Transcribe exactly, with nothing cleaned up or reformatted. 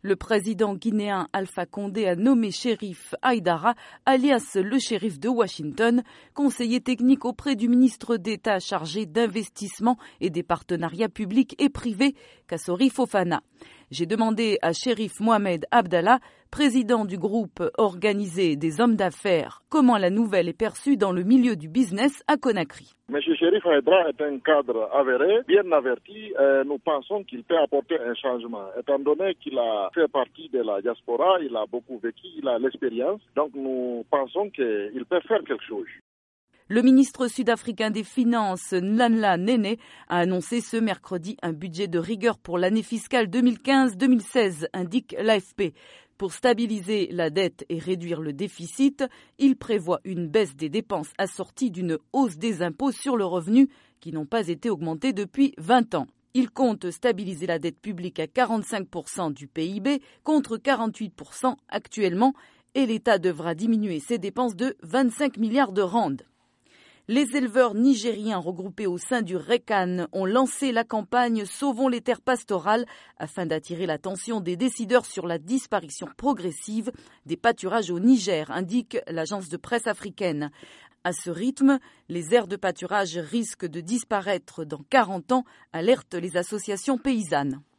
Le président guinéen Alpha Condé a nommé Shérif Aïdara, alias le shérif de Washington, conseiller technique auprès du ministre d'État chargé d'investissement et des partenariats publics et privés, Kassori Fofana. J'ai demandé à Shérif Mohamed Abdallah, président du groupe organisé des hommes d'affaires, comment la nouvelle est perçue dans le milieu du business à Conakry. M. Shérif Aïdara est un cadre avéré, bien averti. Euh, nous pensons qu'il peut apporter un changement. Étant donné qu'il a fait partie de la diaspora, il a beaucoup vécu, il a l'expérience. Donc nous pensons qu'il peut faire quelque chose. Le ministre sud-africain des Finances, Nhlanhla Nene, a annoncé ce mercredi un budget de rigueur pour l'année fiscale deux mille quinze deux mille seize, indique l'A F P. Pour stabiliser la dette et réduire le déficit, il prévoit une baisse des dépenses assortie d'une hausse des impôts sur le revenu qui n'ont pas été augmentés depuis vingt ans. Il compte stabiliser la dette publique à quarante-cinq pour cent du P I B contre quarante-huit pour cent actuellement et l'État devra diminuer ses dépenses de vingt-cinq milliards de rands. Les éleveurs nigériens regroupés au sein du RECAN ont lancé la campagne Sauvons les terres pastorales afin d'attirer l'attention des décideurs sur la disparition progressive des pâturages au Niger, indique l'agence de presse africaine. À ce rythme, les aires de pâturage risquent de disparaître dans quarante ans, alertent les associations paysannes.